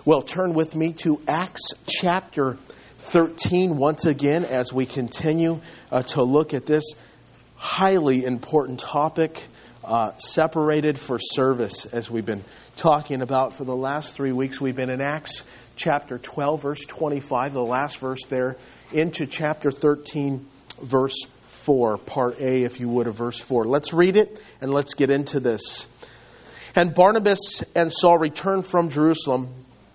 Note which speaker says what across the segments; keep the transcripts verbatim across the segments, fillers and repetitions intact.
Speaker 1: Well, turn with me to Acts chapter thirteen once again as we continue uh, to look at this highly important topic, uh, separated for service, as we've been talking about for the last three weeks. We've been in Acts chapter twelve, verse twenty-five, the last verse there, into chapter thirteen, verse four, part A, if you would, of verse four. Let's read it and let's get into this. And Barnabas and Saul returned from Jerusalem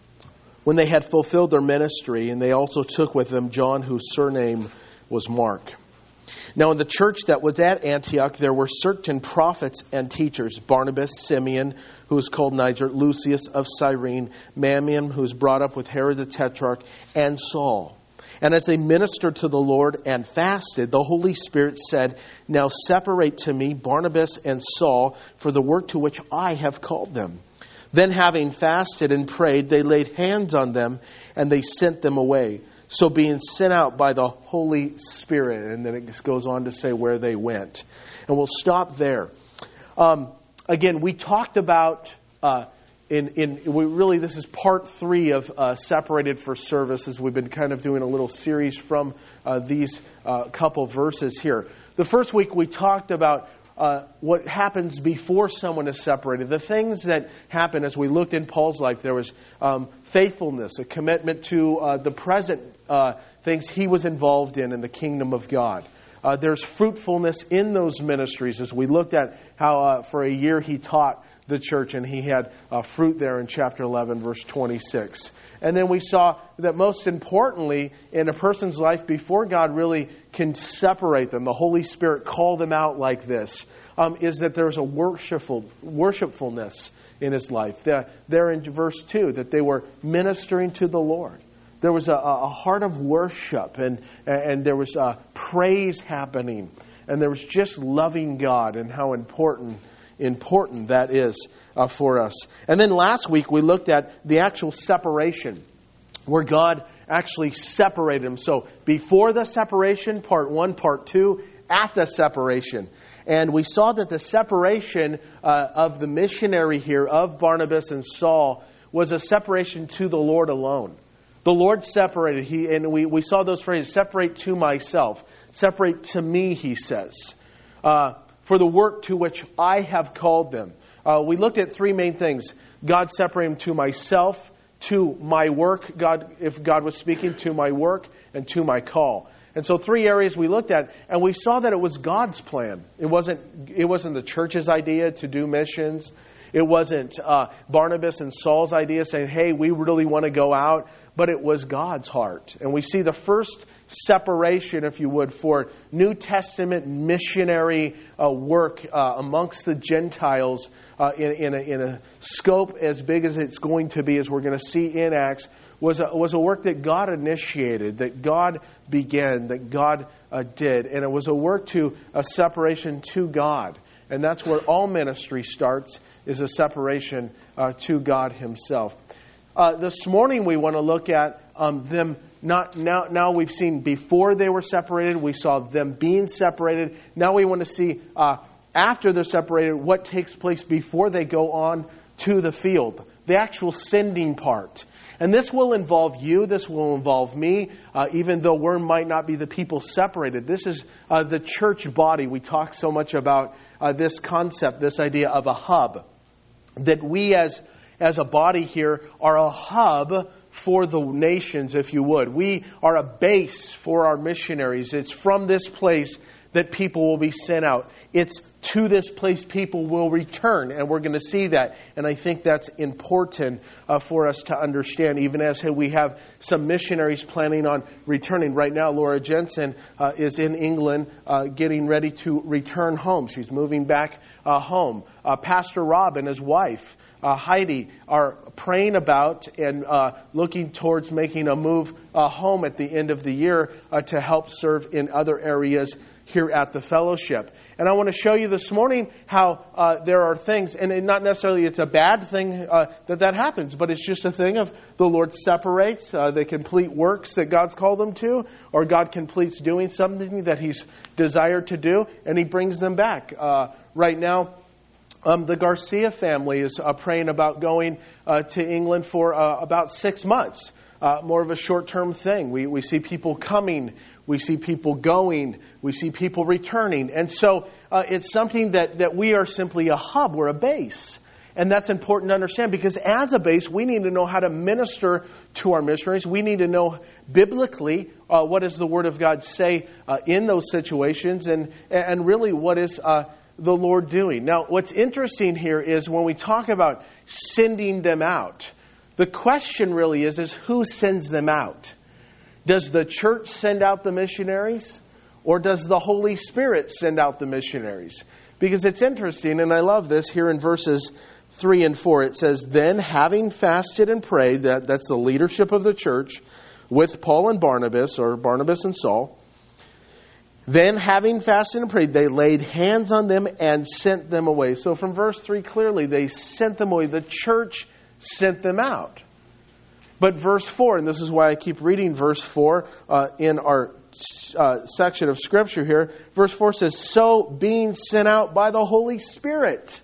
Speaker 1: when they had fulfilled their ministry, and they also took with them John, whose surname was Mark. Now in the church that was at Antioch, there were certain prophets and teachers: Barnabas, Simeon, who was called Niger, Lucius of Cyrene, Manaen, who was brought up with Herod the Tetrarch, and Saul. And as they ministered to the Lord and fasted, the Holy Spirit said, "Now separate to me Barnabas and Saul for the work to which I have called them." Then having fasted and prayed, they laid hands on them and they sent them away. So being sent out by the Holy Spirit. And then it goes on to say where they went. And we'll stop there. Um, again, we talked about, uh, in, in we really this is part three of uh, Separated for Service, as we've been kind of doing a little series from uh, these uh, couple verses here. The first week we talked about Uh, what happens before someone is separated. The things that happen as we looked in Paul's life. There was um, faithfulness, a commitment to uh, the present uh, things he was involved in in the kingdom of God. Uh, there's fruitfulness in those ministries, as we looked at how uh, for a year he taught the church, and he had uh, fruit there in chapter eleven, verse twenty-six. And then we saw that most importantly, in a person's life, before God really can separate them, the Holy Spirit called them out like this, um, is that there's a worshipful worshipfulness in his life. The, there in verse two, that they were ministering to the Lord. There was a, a heart of worship, and, and there was a praise happening, and there was just loving God, and how important important that is uh, for us. And then last week we looked at the actual separation, where God actually separated them. So before the separation, part one, part two, at the separation. And we saw that the separation uh, of the missionary here, of Barnabas and Saul, was a separation to the Lord alone. The Lord separated. He and we, we saw those phrases: separate to myself, separate to me, he says. Uh, for the work to which I have called them. Uh, we looked at three main things. God separated them to myself, to my work, God, if God was speaking, to my work, and to my call. And so three areas we looked at, and we saw that it was God's plan. It wasn't, it wasn't the church's idea to do missions. It wasn't uh, Barnabas and Saul's idea saying, hey, we really want to go out. But it was God's heart. And we see the first separation, if you would, for New Testament missionary uh, work uh, amongst the Gentiles uh, in, in, a, in a scope as big as it's going to be, as we're going to see in Acts, was a, was a work that God initiated, that God began, that God uh, did. And it was a work to a separation to God. And that's where all ministry starts, is a separation uh, to God Himself. Uh, this morning we want to look at um, them. Not now. Now we've seen before they were separated. We saw them being separated. Now we want to see uh, after they're separated, what takes place before they go on to the field, the actual sending part. And this will involve you. This will involve me. Uh, even though we might not be the people separated, this is uh, the church body. We talk so much about uh, this concept, this idea of a hub, that we as As a body here are a hub for the nations, if you would. We are a base for our missionaries. It's from this place that people will be sent out. It's to this place people will return, and we're going to see that. And I think that's important uh, for us to understand, even as we have some missionaries planning on returning. Right now, Laura Jensen uh, is in England uh, getting ready to return home. She's moving back uh, home. Uh, Pastor Rob and his wife, Uh, Heidi, are praying about and uh, looking towards making a move uh, home at the end of the year uh, to help serve in other areas here at the fellowship. And I want to show you this morning how uh, there are things, and not necessarily it's a bad thing uh, that that happens, but it's just a thing of the Lord separates uh, the complete works that God's called them to, or God completes doing something that He's desired to do, and He brings them back. Uh, right now, Um, the Garcia family is uh, praying about going uh, to England for uh, about six months. Uh, more of a short-term thing. We we see people coming, we see people going, we see people returning. And so uh, it's something that, that we are simply a hub, we're a base. And that's important to understand, because as a base, we need to know how to minister to our missionaries. We need to know biblically uh, what does the Word of God say uh, in those situations, and, and really what is uh, the Lord doing. Now, what's interesting here is when we talk about sending them out, the question really is, is who sends them out? Does the church send out the missionaries, or does the Holy Spirit send out the missionaries? Because it's interesting, and I love this here in verses three and four. It says, then having fasted and prayed, that, that's the leadership of the church, with Paul and Barnabas, or Barnabas and Saul. Then having fasted and prayed, they laid hands on them and sent them away. So from verse three, clearly they sent them away. The church sent them out. But verse four, and this is why I keep reading verse four uh, in our uh, section of Scripture here. Verse four says, so being sent out by the Holy Spirit.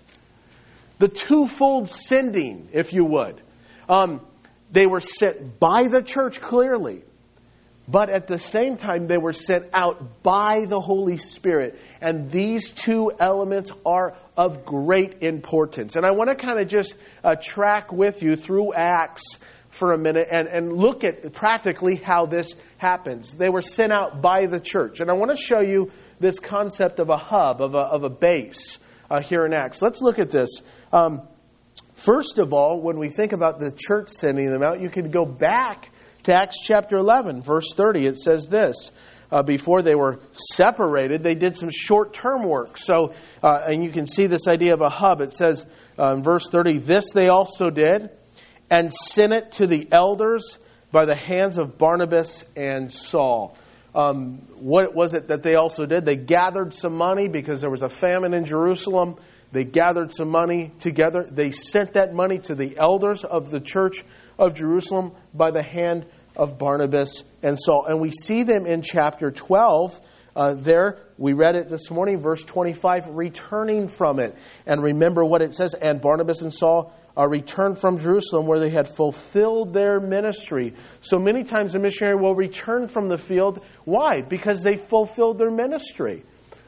Speaker 1: The twofold sending, if you would. Um, they were sent by the church, clearly. But at the same time, they were sent out by the Holy Spirit. And these two elements are of great importance. And I want to kind of just uh, track with you through Acts for a minute and, and look at practically how this happens. They were sent out by the church. And I want to show you this concept of a hub, of a, of a base uh, here in Acts. Let's look at this. Um, first of all, when we think about the church sending them out, you can go back to Acts chapter eleven, verse thirty. It says this. Uh, before they were separated, they did some short-term work. So, uh, and you can see this idea of a hub. It says uh, in verse thirty, this they also did, and sent it to the elders by the hands of Barnabas and Saul. Um, what was it that they also did? They gathered some money because there was a famine in Jerusalem. They gathered some money together. They sent that money to the elders of the church of Jerusalem by the hand of Barnabas and Saul. And we see them in chapter twelve. Uh, there, we read it this morning, verse twenty-five, returning from it. And remember what it says, and Barnabas and Saul uh, returned from Jerusalem where they had fulfilled their ministry. So many times a missionary will return from the field. Why? Because they fulfilled their ministry.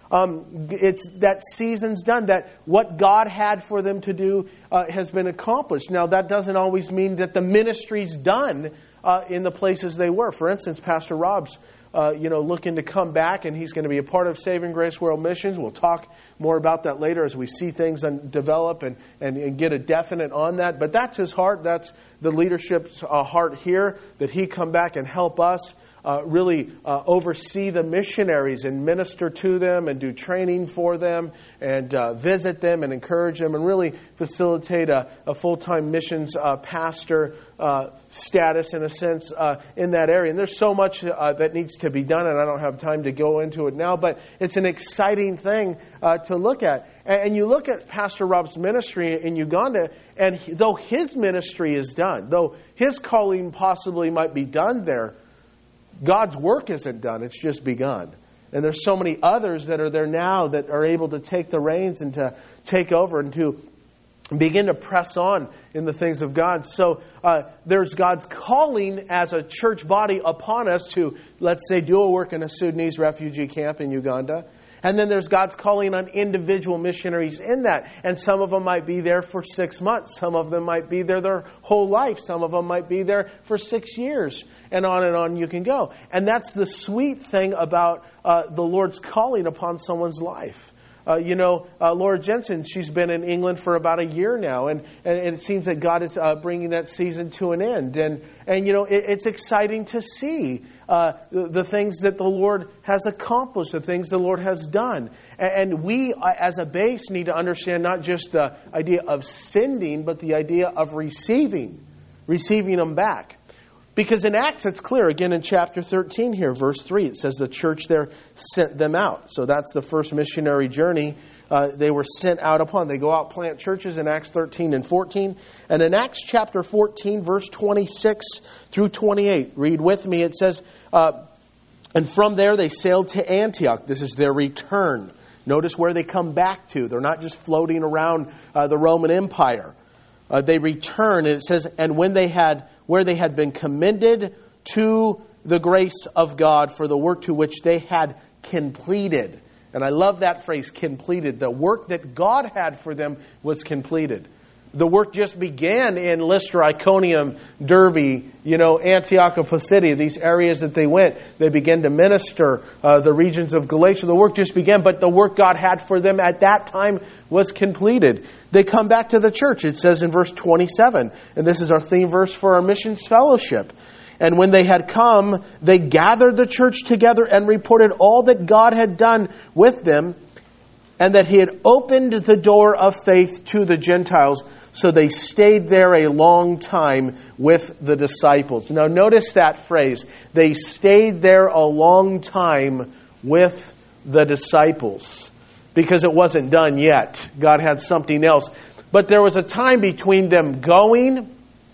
Speaker 1: Um, it's that season's done. That what God had for them to do uh, has been accomplished. Now, that doesn't always mean that the ministry's done uh, in the places they were. For instance, Pastor Rob's, uh, you know, looking to come back, and he's going to be a part of Saving Grace World Missions. We'll talk more about that later as we see things un- develop and, and, and get a definite on that. But that's his heart. That's the leadership's uh, heart here, that he come back and help us Uh, really uh, oversee the missionaries and minister to them and do training for them and uh, visit them and encourage them and really facilitate a, a full-time missions uh, pastor uh, status, in a sense, uh, in that area. And there's so much uh, that needs to be done, and I don't have time to go into it now, but it's an exciting thing uh, to look at. And, and you look at Pastor Rob's ministry in Uganda, and he, though his ministry is done, though his calling possibly might be done there, God's work isn't done. It's just begun. And there's so many others that are there now that are able to take the reins and to take over and to begin to press on in the things of God. So uh, there's God's calling as a church body upon us to, let's say, do a work in a Sudanese refugee camp in Uganda. And then there's God's calling on individual missionaries in that. And some of them might be there for six months. Some of them might be there their whole life. Some of them might be there for six years. And on and on you can go. And that's the sweet thing about uh, the Lord's calling upon someone's life. Uh, you know, uh, Laura Jensen, she's been in England for about a year now, and, and it seems that God is uh, bringing that season to an end. And, and you know, it, it's exciting to see uh, the, the things that the Lord has accomplished, the things the Lord has done. And, and we, uh, as a base, need to understand not just the idea of sending, but the idea of receiving, receiving them back. Because in Acts, it's clear, again in chapter thirteen here, verse three, it says the church there sent them out. So that's the first missionary journey uh, they were sent out upon. They go out, plant churches in Acts thirteen and fourteen. And in Acts chapter fourteen, verse twenty-six through twenty-eight, read with me, it says, uh, and from there they sailed to Antioch. This is their return Notice where they come back to. They're not just floating around uh, the Roman Empire. Uh, they return, and it says, and when they had, where they had been commended to the grace of God for the work to which they had completed. And I love that phrase, completed. The work that God had for them was completed. The work just began in Lystra, Iconium, Derbe, you know, Antioch of Pisidia, these areas that they went. They began to minister uh, the regions of Galatia. The work just began, but the work God had for them at that time was completed. They come back to the church. It says in verse twenty-seven, and this is our theme verse for our missions fellowship. And when they had come, they gathered the church together and reported all that God had done with them, and that He had opened the door of faith to the Gentiles. So they stayed there a long time with the disciples. Now notice that phrase. They stayed there a long time with the disciples. Because it wasn't done yet. God had something else. But there was a time between them going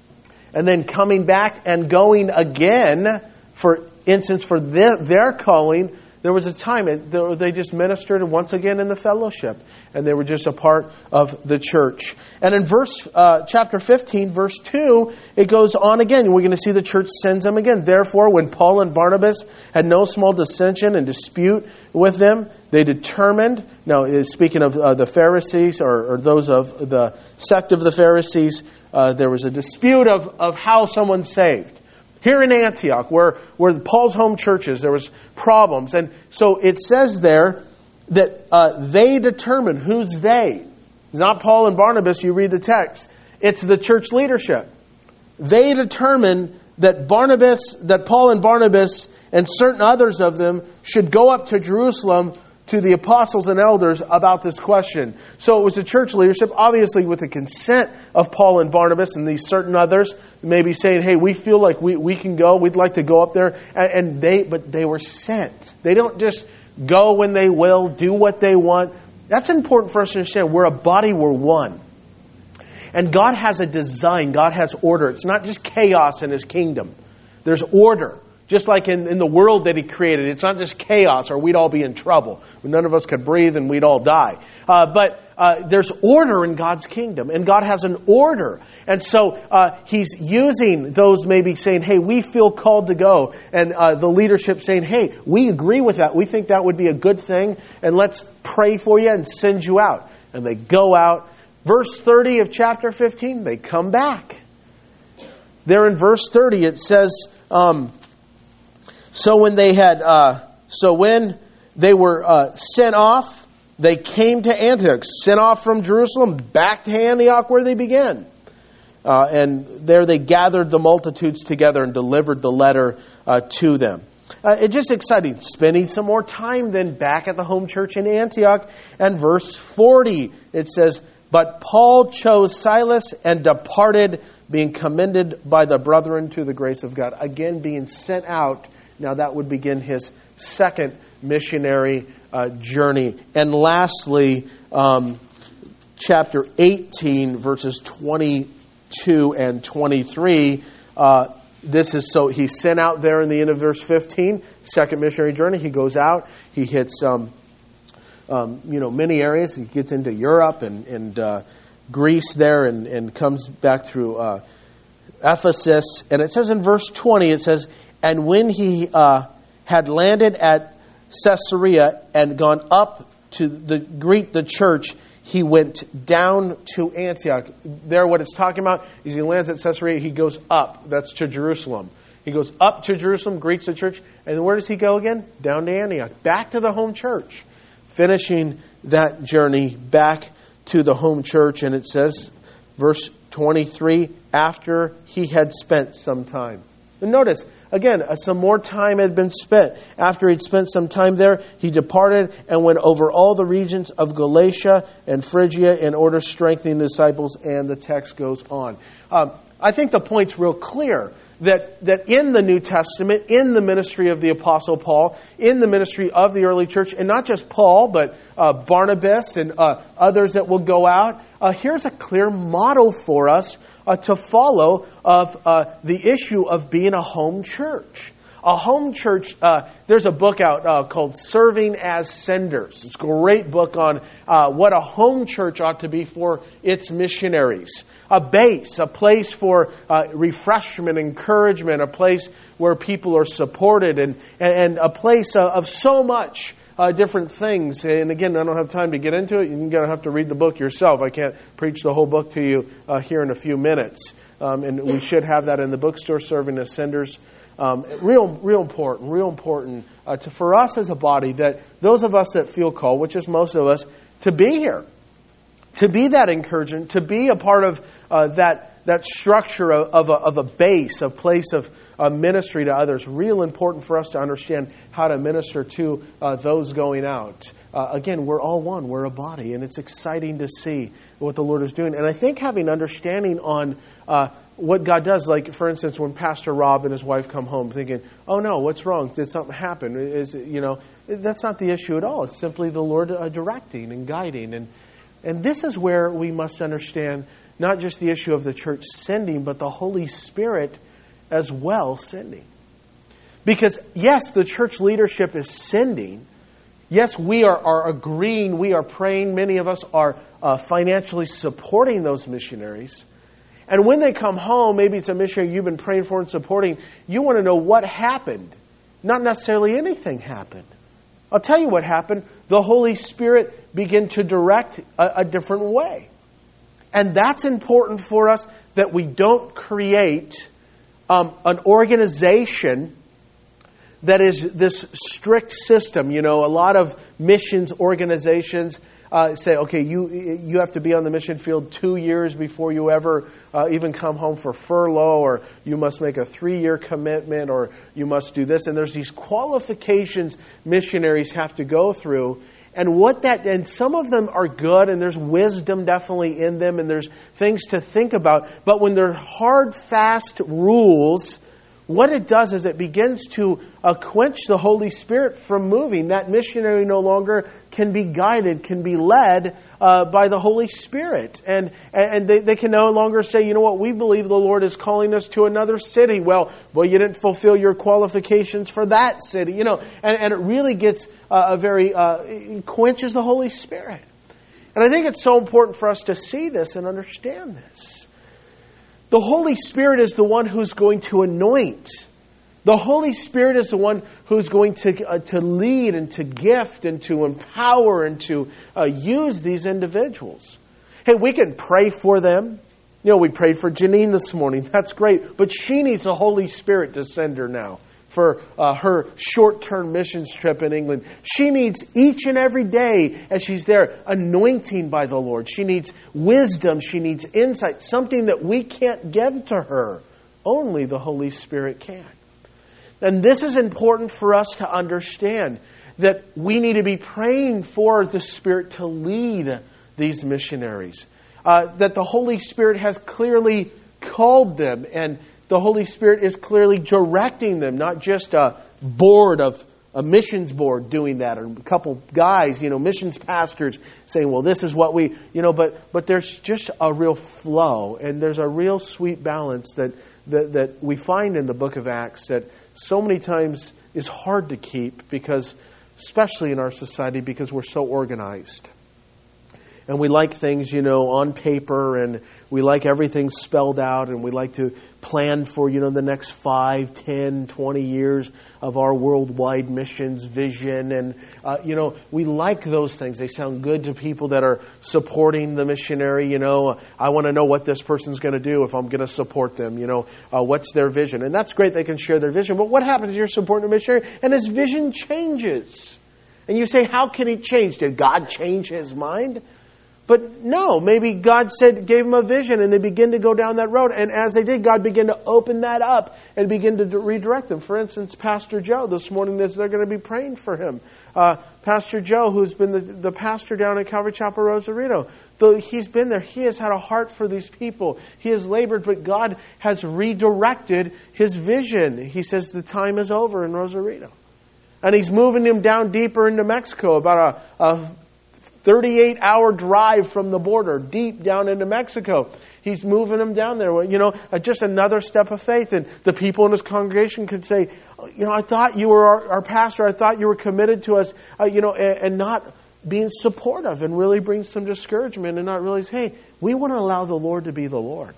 Speaker 1: and then coming back and going again. For instance, for their, their calling, there was a time they just ministered once again in the fellowship. And they were just a part of the church. And in verse uh, chapter fifteen, verse two, it goes on again. We're going to see the church sends them again. Therefore, when Paul and Barnabas had no small dissension and dispute with them, they determined, now speaking of uh, the Pharisees or, or those of the sect of the Pharisees, uh, there was a dispute of, of how someone's saved. Here in Antioch, where, where Paul's home church is, there was problems. And so it says there that uh, they determined. Who's they? It's not Paul and Barnabas, you read the text. It's the church leadership. They determined that Barnabas, that Paul and Barnabas and certain others of them should go up to Jerusalem to the apostles and elders about this question. So it was the church leadership, obviously with the consent of Paul and Barnabas and these certain others, maybe saying, hey, we feel like we, we can go, we'd like to go up there. And, and they, but they were sent. They don't just go when they will, do what they want. That's important for us to understand. We're a body, we're one. And God has a design, God has order. It's not just chaos in His kingdom. There's order. Just like in, in the world that He created, it's not just chaos or we'd all be in trouble. None of us could breathe and we'd all die. Uh, but uh, there's order in God's kingdom, and God has an order. And so uh, He's using those maybe saying, hey, we feel called to go. And uh, the leadership saying, hey, we agree with that. We think that would be a good thing. And let's pray for you and send you out. And they go out. Verse thirty of chapter fifteen, they come back. There in verse thirty, it says... Um, So when they had, uh, so when they were uh, sent off, they came to Antioch, sent off from Jerusalem back to Antioch where they began. Uh, and there they gathered the multitudes together and delivered the letter uh, to them. Uh, it's just exciting, spending some more time then back at the home church in Antioch. And verse forty, it says, but Paul chose Silas and departed, being commended by the brethren to the grace of God. Again, being sent out. Now that would begin his second missionary uh, journey. And lastly, um, chapter eighteen, verses twenty-two and twenty-three. Uh, this is so he's sent out there in the end of verse fifteen. Second missionary journey. He goes out. He hits um, um, you know many areas. He gets into Europe and and uh, Greece there, and, and comes back through uh, Ephesus. And it says in verse twenty, it says, and when he uh, had landed at Caesarea and gone up to the, greet the church, he went down to Antioch. There, what it's talking about is he lands at Caesarea, he goes up. That's to Jerusalem. He goes up to Jerusalem, greets the church, and where does he go again? Down to Antioch, back to the home church, finishing that journey back to the home church. And it says, verse twenty-three, after he had spent some time. And notice, again, some more time had been spent. After he'd spent some time there, he departed and went over all the regions of Galatia and Phrygia in order strengthening the disciples, and the text goes on. Um, I think the point's real clear that, that in the New Testament, in the ministry of the Apostle Paul, in the ministry of the early church, and not just Paul, but uh, Barnabas and uh, others that will go out, uh, here's a clear model for us Uh, to follow of uh, the issue of being a home church. A home church, uh, there's a book out uh, called Serving as Senders. It's a great book on uh, what a home church ought to be for its missionaries. A base, a place for uh, refreshment, encouragement, a place where people are supported, and, and, and a place uh, of so much uh, different things. And again, I don't have time to get into it. You're going to have to read the book yourself. I can't preach the whole book to you uh, here in a few minutes. Um, and we should have that in the bookstore, Serving as Senders. Um, real, real important, real important uh, to, for us as a body, that those of us that feel called, which is most of us, to be here, to be that encouragement, to be a part of uh, that that structure of, of, a, of a base, a place of uh, ministry to others. Real important for us to understand how to minister to uh, those going out. Uh, again, we're all one. We're a body, and it's exciting to see what the Lord is doing. And I think having understanding on uh, what God does, like, for instance, when Pastor Rob and his wife come home thinking, oh, no, what's wrong? Did something happen? Is it, you know, that's not the issue at all. It's simply the Lord uh, directing and guiding. And, and this is where we must understand not just the issue of the church sending, but the Holy Spirit as well sending. Because, yes, the church leadership is sending. Yes, we are, are agreeing, we are praying. Many of us are uh, financially supporting those missionaries. And when they come home, maybe it's a missionary you've been praying for and supporting, you want to know what happened. Not necessarily anything happened. I'll tell you what happened. The Holy Spirit began to direct a, a different way. And that's important for us, that we don't create um, an organization that is this strict system. You know, a lot of missions organizations uh, say, okay, you you have to be on the mission field two years before you ever uh, even come home for furlough, or you must make a three-year commitment, or you must do this. And there's these qualifications missionaries have to go through. And what that, and some of them are good, and there's wisdom definitely in them, and there's things to think about. But when they're hard, fast rules, what it does is it begins to uh, quench the Holy Spirit from moving. That missionary no longer can be guided, can be led uh, by the Holy Spirit. And and they, they can no longer say, you know what, we believe the Lord is calling us to another city. Well, well, you didn't fulfill your qualifications for that city. You know, and, and it really gets uh, a very, uh, it quenches the Holy Spirit. And I think it's so important for us to see this and understand this. The Holy Spirit is the one who's going to anoint. The Holy Spirit is the one who's going to uh, to lead and to gift and to empower and to uh, use these individuals. Hey, we can pray for them. You know, we prayed for Janine this morning. That's great. But she needs the Holy Spirit to send her now for uh, her short-term missions trip in England. She needs each and every day as she's there anointing by the Lord. She needs wisdom. She needs insight. Something that we can't give to her. Only the Holy Spirit can. And this is important for us to understand, that we need to be praying for the Spirit to lead these missionaries. Uh, that the Holy Spirit has clearly called them, and the Holy Spirit is clearly directing them, not just a board of a missions board doing that, or a couple guys, you know, missions pastors saying, well, this is what we, you know, but but there's just a real flow, and there's a real sweet balance that that, that we find in the book of Acts that so many times is hard to keep, because, especially in our society, because we're so organized. And we like things, you know, on paper, and we like everything spelled out, and we like to plan for, you know, the next five, ten, twenty years of our worldwide missions vision. And, uh, you know, we like those things. They sound good to people that are supporting the missionary. You know, I want to know what this person's going to do if I'm going to support them. You know, uh, what's their vision? And that's great. They can share their vision. But what happens if you're supporting a missionary and his vision changes? And you say, how can he change? Did God change his mind? But no, maybe God said, gave them a vision, and they begin to go down that road. And as they did, God began to open that up and begin to redirect them. For instance, Pastor Joe, this morning they're going to be praying for him. Uh, Pastor Joe, who's been the, the pastor down at Calvary Chapel, Rosarito, though he's been there, he has had a heart for these people. He has labored, but God has redirected his vision. He says the time is over in Rosarito. And he's moving him down deeper into Mexico, about a, a thirty-eight hour drive from the border, deep down into Mexico. He's moving them down there. You know, just another step of faith. And the people in his congregation could say, you know, I thought you were our, our pastor. I thought you were committed to us, uh, you know, and, and not being supportive, and really bring some discouragement and not realize, hey, we want to allow the Lord to be the Lord.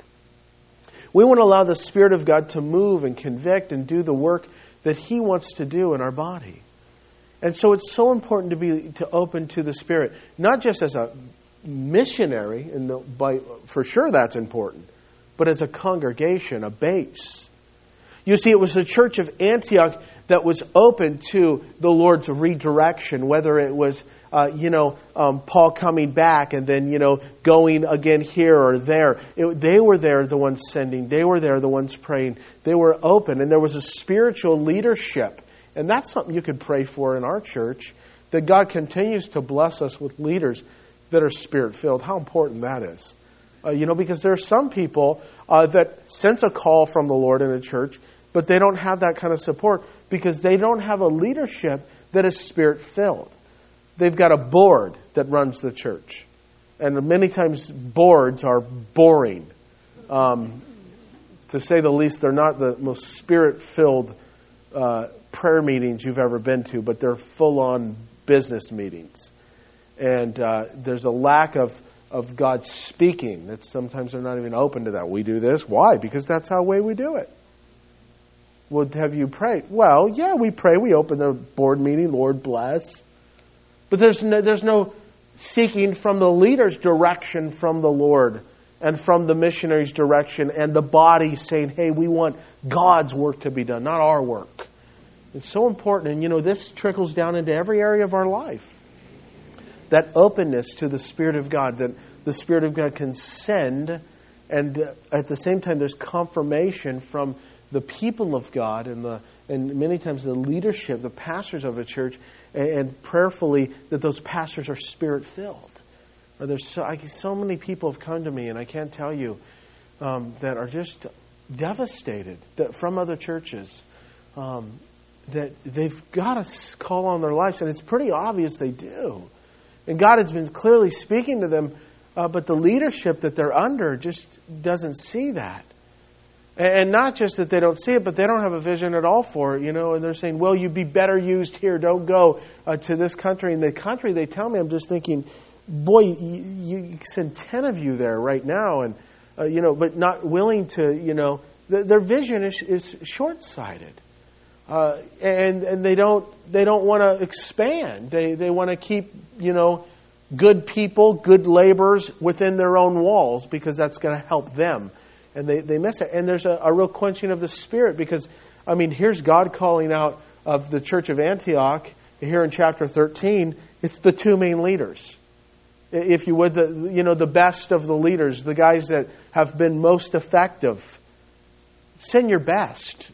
Speaker 1: We want to allow the Spirit of God to move and convict and do the work that He wants to do in our body. And so it's so important to be to open to the Spirit, not just as a missionary, and the, by, for sure that's important, but as a congregation, a base. You see, it was the church of Antioch that was open to the Lord's redirection, whether it was, uh, you know, um, Paul coming back and then, you know, going again here or there. It, they were there, the ones sending. They were there, the ones praying. They were open, and there was a spiritual leadership. And that's something you could pray for in our church, that God continues to bless us with leaders that are Spirit-filled. How important that is. Uh, you know, because there are some people uh, that sense a call from the Lord in a church, but they don't have that kind of support because they don't have a leadership that is Spirit-filled. They've got a board that runs the church. And many times boards are boring. Um, to say the least, they're not the most Spirit-filled uh, prayer meetings you've ever been to, but they're full-on business meetings. And uh, there's a lack of, of God speaking. That sometimes they're not even open to that. We do this. Why? Because that's how way we do it. Well, have you prayed? Well, yeah, we pray. We open the board meeting. Lord bless. But there's no, there's no seeking from the leader's direction from the Lord and from the missionary's direction and the body saying, hey, we want God's work to be done, not our work. It's so important. And, you know, this trickles down into every area of our life. That openness to the Spirit of God, that the Spirit of God can send, and uh, at the same time there's confirmation from the people of God and the and many times the leadership, the pastors of a church, and, and prayerfully that those pastors are Spirit-filled. Or there's so, I, so many people have come to me, and I can't tell you, um, that are just devastated that from other churches, um, that they've got a call on their lives, and it's pretty obvious they do. And God has been clearly speaking to them, uh, but the leadership that they're under just doesn't see that. And not just that they don't see it, but they don't have a vision at all for it, you know. And they're saying, well, you'd be better used here. Don't go uh, to this country. And the country, they tell me, I'm just thinking, boy, you, you send ten of you there right now. And, uh, you know, but not willing to, you know, th- their vision is, is short-sighted. Uh, and and they don't they don't want to expand. They they want to keep, you know, good people, good laborers within their own walls because that's going to help them. And they, they miss it. And there's a, a real quenching of the Spirit because, I mean, here's God calling out of the church of Antioch here in chapter thirteen. It's the two main leaders. If you would, the you know the best of the leaders, the guys that have been most effective. Send your best.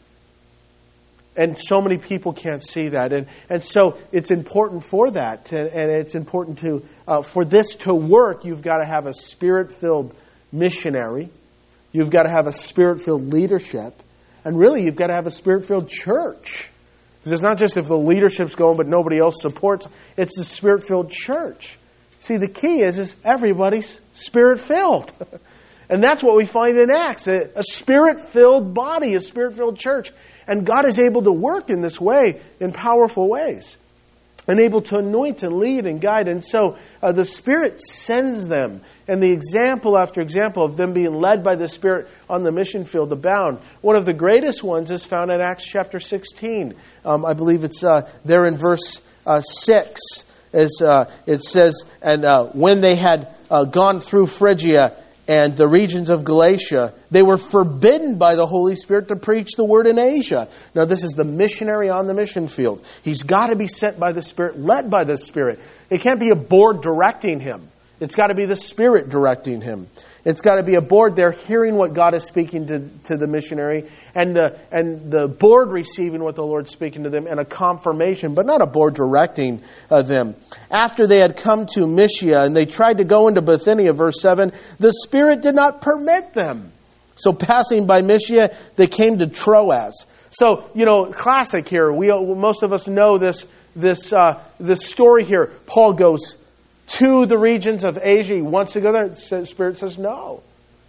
Speaker 1: And so many people can't see that. And and so it's important for that. And, and it's important to, uh, for this to work, you've got to have a Spirit-filled missionary. You've got to have a Spirit-filled leadership. And really, you've got to have a Spirit-filled church. Because it's not just if the leadership's going, but nobody else supports. It's the Spirit-filled church. See, the key is, is everybody's Spirit-filled. And that's what we find in Acts. A, a Spirit-filled body, a Spirit-filled church. And God is able to work in this way, in powerful ways. And able to anoint and lead and guide. And so uh, the Spirit sends them. And the example after example of them being led by the Spirit on the mission field abound. One of the greatest ones is found in Acts chapter sixteen. Um, I believe it's uh, there in verse uh, six. As uh, it says, and uh, when they had uh, gone through Phrygia and the regions of Galatia, they were forbidden by the Holy Spirit to preach the word in Asia. Now this is the missionary on the mission field. He's got to be sent by the Spirit, led by the Spirit. It can't be a board directing him. It's got to be the Spirit directing him. It's got to be a board there hearing what God is speaking to, to the missionary, and the, and the board receiving what the Lord's speaking to them, and a confirmation, but not a board directing uh, them. After they had come to Mysia and they tried to go into Bithynia, verse seven, the Spirit did not permit them. So passing by Mysia, they came to Troas. So, you know, classic here. We most of us know this this uh, this story here. Paul goes to the regions of Asia. He wants to go there. The Spirit says no.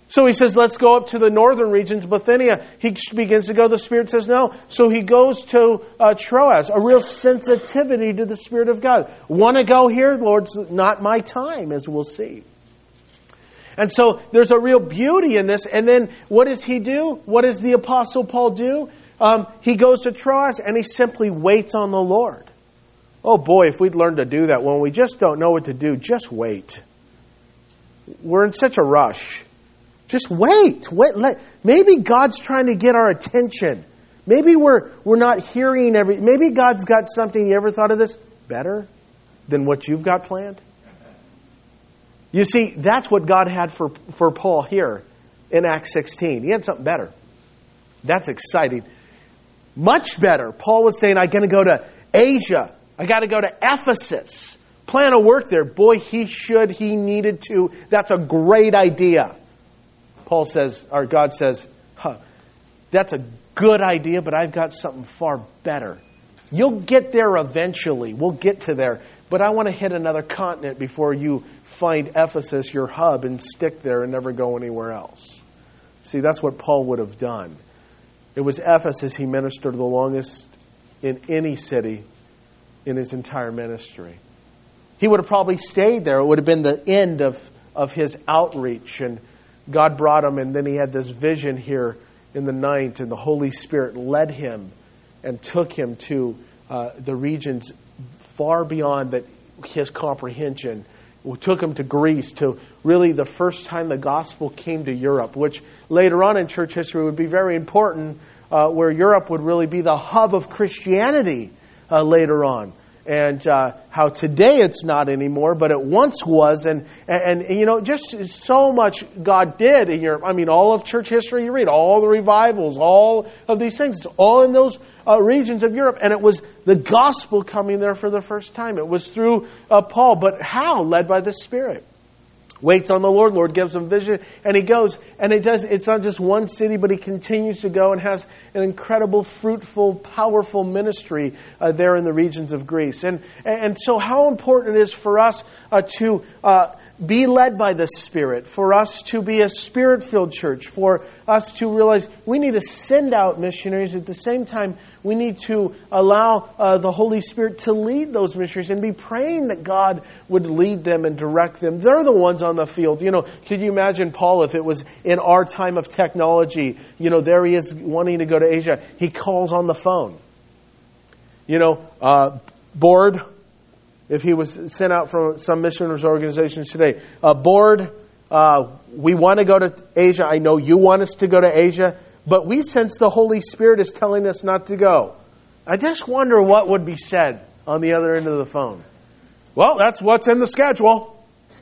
Speaker 1: So he says, let's go up to the northern regions, Bithynia. He begins to go. The Spirit says no. So he goes to uh, Troas, a real sensitivity to the Spirit of God. Want to go here? Lord, it's not my time, as we'll see. And so there's a real beauty in this. And then what does he do? What does the Apostle Paul do? Um, he goes to Troas and he simply waits on the Lord. Oh boy, if we'd learned to do that when we just don't know what to do, just wait. We're in such a rush. Just wait. Wait. Let, maybe God's trying to get our attention. Maybe we're we're not hearing every. Maybe God's got something. You ever thought of this? Better than what you've got planned? You see, that's what God had for, for Paul here in Acts sixteen. He had something better. That's exciting. Much better. Paul was saying, I'm going to go to Asia. I got to go to Ephesus. Plan a work there. Boy, he should. He needed to. That's a great idea. Paul says, or God says, huh, that's a good idea, but I've got something far better. You'll get there eventually. We'll get to there. But I want to hit another continent before you find Ephesus, your hub, and stick there and never go anywhere else. See, that's what Paul would have done. It was Ephesus he ministered the longest in any city in his entire ministry. He would have probably stayed there. It would have been the end of, of his outreach. And God brought him, and then he had this vision here in the night, and the Holy Spirit led him and took him to uh, the regions far beyond that his comprehension. We took him to Greece, to really the first time the gospel came to Europe, which later on in church history would be very important, uh, where Europe would really be the hub of Christianity uh, later on. And uh, how today it's not anymore, but it once was. And, and, and, you know, just so much God did in Europe. I mean, all of church history you read, all the revivals, all of these things, it's all in those uh, regions of Europe. And it was the gospel coming there for the first time. It was through uh, Paul. But how? Led by the Spirit. Waits on the Lord. Lord gives him vision. And he goes. And it does. It's not just one city, but he continues to go and has an incredible, fruitful, powerful ministry uh, there in the regions of Greece. And and so how important it is for us uh, to uh, be led by the Spirit, for us to be a Spirit-filled church, for us to realize we need to send out missionaries. At the same time, we need to allow uh, the Holy Spirit to lead those missionaries and be praying that God would lead them and direct them. They're the ones on the field. You know, could you imagine Paul if it was in our time of technology? You know, there he is wanting to go to Asia. He calls on the phone. You know, uh, bored. If he was sent out from some missioners organizations today, uh, board, uh, we want to go to Asia. I know you want us to go to Asia, but we sense the Holy Spirit is telling us not to go. I just wonder what would be said on the other end of the phone. Well, that's what's in the schedule.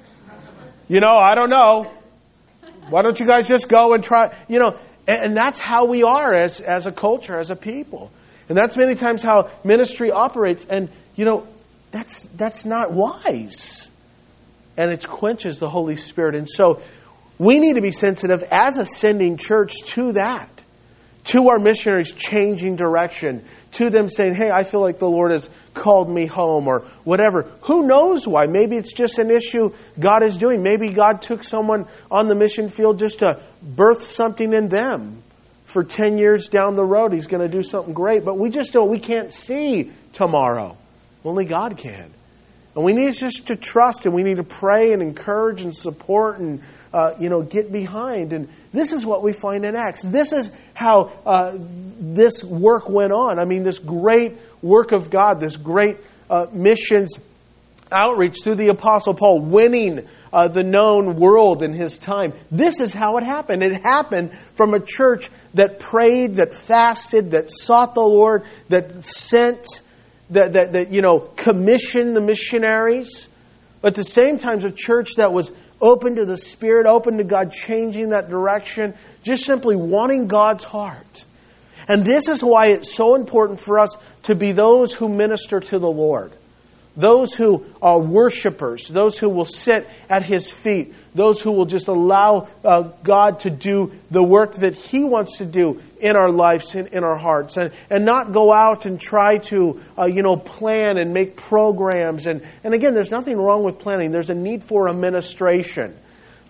Speaker 1: You know, I don't know. Why don't you guys just go and try? You know, and, and that's how we are as, as a culture, as a people. And that's many times how ministry operates. And, you know, That's that's not wise. And it quenches the Holy Spirit. And so we need to be sensitive as a sending church to that. To our missionaries changing direction. To them saying, hey, I feel like the Lord has called me home or whatever. Who knows why? Maybe it's just an issue God is doing. Maybe God took someone on the mission field just to birth something in them. For ten years down the road, He's going to do something great. But we just don't, we can't see tomorrow. Only God can. And we need just to trust, and we need to pray and encourage and support and, uh, you know, get behind. And this is what we find in Acts. This is how uh, this work went on. I mean, this great work of God, this great uh, missions outreach through the Apostle Paul, winning uh, the known world in his time. This is how it happened. It happened from a church that prayed, that fasted, that sought the Lord, that sent... That, that, that, you know, commissioned the missionaries. But at the same time, a church that was open to the Spirit, open to God changing that direction, just simply wanting God's heart. And this is why it's so important for us to be those who minister to the Lord. Those who are worshipers, those who will sit at His feet, those who will just allow uh, God to do the work that He wants to do in our lives, in, in our hearts, and, and not go out and try to, uh, you know, plan and make programs. And, and again, there's nothing wrong with planning. There's a need for administration.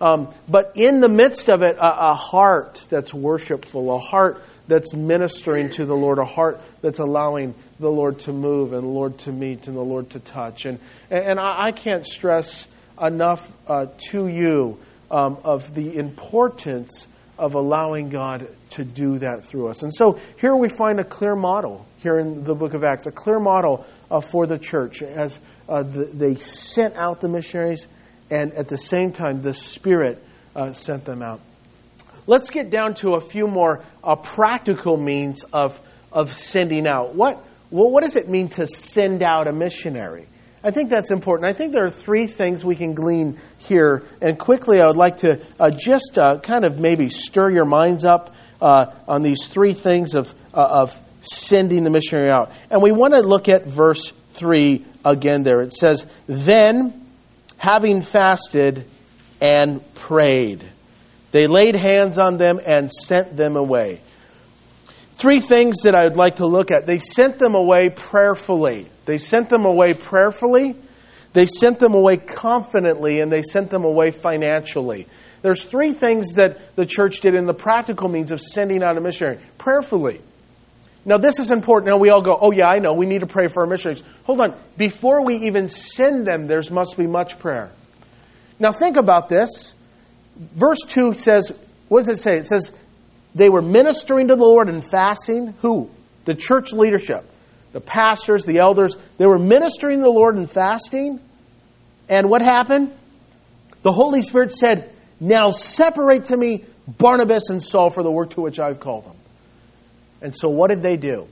Speaker 1: Um, but in the midst of it, a, a heart that's worshipful, a heart that's ministering to the Lord, a heart that's allowing the Lord to move and the Lord to meet and the Lord to touch. And, and I, I can't stress enough uh, to you um, of the importance of allowing God to do that through us. And so here we find a clear model here in the book of Acts, a clear model uh, for the church as uh, the, they sent out the missionaries, and at the same time the Spirit uh, sent them out. Let's get down to a few more uh, practical means of of sending out. What well, what does it mean to send out a missionary? I think that's important. I think there are three things we can glean here. And quickly, I would like to uh, just uh, kind of maybe stir your minds up uh, on these three things of uh, of sending the missionary out. And we want to look at verse three again there. It says, "Then, having fasted and prayed, they laid hands on them and sent them away." Three things that I would like to look at. They sent them away prayerfully. They sent them away prayerfully. They sent them away confidently, and they sent them away financially. There's three things that the church did in the practical means of sending out a missionary. Prayerfully. Now this is important. Now we all go, oh yeah, I know, we need to pray for our missionaries. Hold on. Before we even send them, there must be much prayer. Now think about this. Verse two says, what does it say? It says, they were ministering to the Lord and fasting. Who? The church leadership. The pastors, the elders. They were ministering to the Lord and fasting. And what happened? The Holy Spirit said, now separate to me Barnabas and Saul for the work to which I've called them. And so what did they do?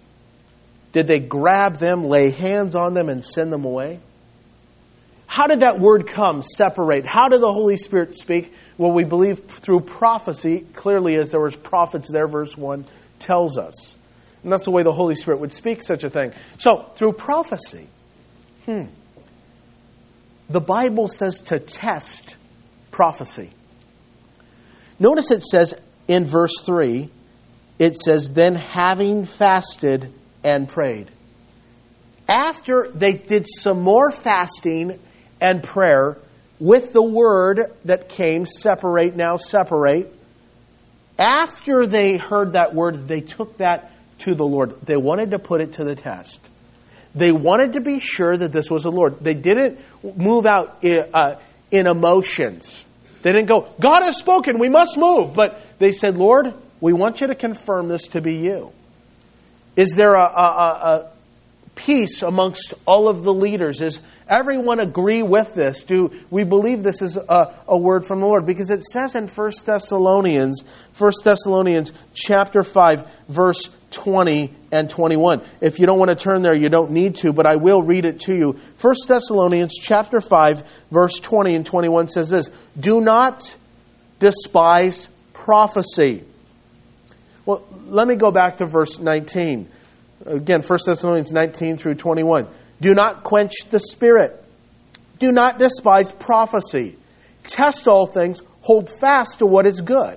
Speaker 1: Did they grab them, lay hands on them, and send them away? How did that word come, separate? How did the Holy Spirit speak? Well, we believe through prophecy, clearly as there was prophets there, verse one tells us. And that's the way the Holy Spirit would speak such a thing. So, through prophecy, hmm, the Bible says to test prophecy. Notice it says in verse three, it says, then having fasted and prayed. After they did some more fasting and prayer, with the word that came, separate, now separate. After they heard that word, they took that to the Lord. They wanted to put it to the test. They wanted to be sure that this was the Lord. They didn't move out in, uh, in emotions. They didn't go, God has spoken, we must move. But they said, Lord, we want you to confirm this to be you. Is there a, a, a peace amongst all of the leaders? Is everyone agree with this? Do we believe this is a, a word from the Lord? Because it says in First Thessalonians, First Thessalonians chapter five, verse twenty and twenty-one. If you don't want to turn there, you don't need to, but I will read it to you. First Thessalonians chapter five, verse twenty and twenty-one says this, do not despise prophecy. Well, let me go back to verse nineteen. Again, First Thessalonians nineteen through twenty-one. Do not quench the Spirit. Do not despise prophecy. Test all things. Hold fast to what is good.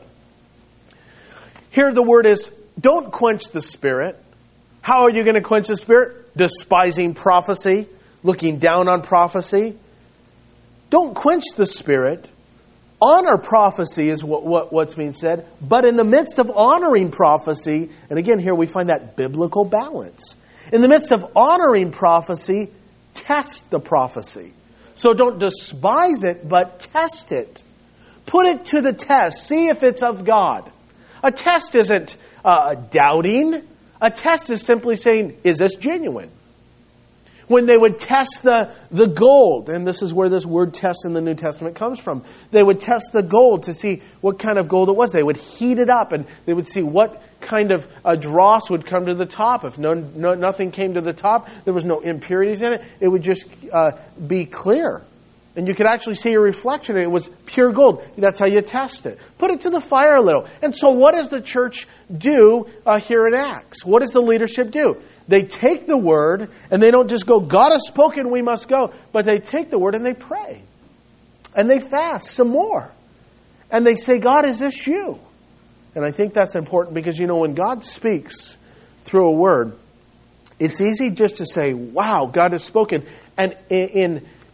Speaker 1: Here the word is, don't quench the Spirit. How are you going to quench the Spirit? Despising prophecy. Looking down on prophecy. Don't quench the Spirit. Honor prophecy is what, what, what's being said. But in the midst of honoring prophecy, and again here we find that biblical balance. In the midst of honoring prophecy, test the prophecy. So don't despise it, but test it. Put it to the test. See if it's of God. A test isn't uh, doubting. A test is simply saying, is this genuine? When they would test the, the gold, and this is where this word test in the New Testament comes from. They would test the gold to see what kind of gold it was. They would heat it up and they would see what kind of a dross would come to the top. If no, no nothing came to the top, there was no impurities in it, it would just uh, be clear. And you could actually see your reflection. It was pure gold. That's how you test it. Put it to the fire a little. And so what does the church do uh, here in Acts? What does the leadership do? They take the word and they don't just go, God has spoken, we must go. But they take the word and they pray. And they fast some more. And they say, God, is this you? And I think that's important because, you know, when God speaks through a word, it's easy just to say, wow, God has spoken. And in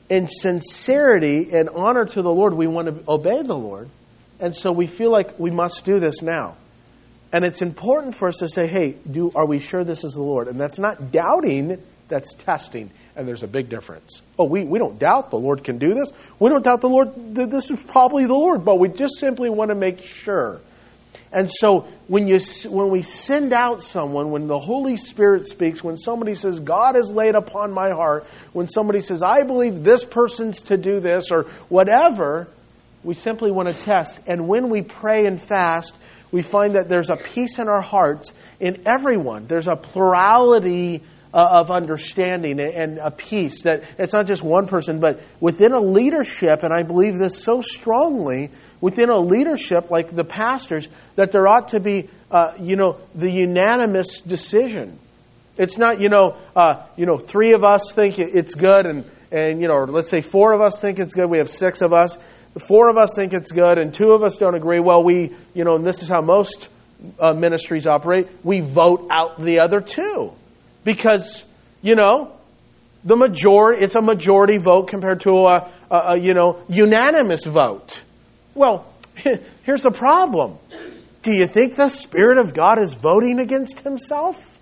Speaker 1: in sincerity and honor to the Lord, we want to obey the Lord. And so we feel like we must do this now. And it's important for us to say, hey, do are we sure this is the Lord? And that's not doubting, that's testing. And there's a big difference. Oh, we, we don't doubt the Lord can do this. We don't doubt the Lord that this is probably the Lord. But we just simply want to make sure. And so when you when we send out someone, when the Holy Spirit speaks, when somebody says, God has laid upon my heart, when somebody says, I believe this person's to do this or whatever, we simply want to test. And when we pray and fast, we find that there's a peace in our hearts in everyone. There's a plurality of understanding and a peace. That it's not just one person, but within a leadership, and I believe this so strongly, within a leadership like the pastors, that there ought to be, uh, you know, the unanimous decision. It's not, you know, uh, you know, three of us think it's good, and and you know, or let's say four of us think it's good. We have six of us. Four of us think it's good, and two of us don't agree. Well, we, you know, and this is how most uh, ministries operate. We vote out the other two. Because, you know, the majority, it's a majority vote compared to a, a, a, you know, unanimous vote. Well, here's the problem. Do you think the Spirit of God is voting against Himself?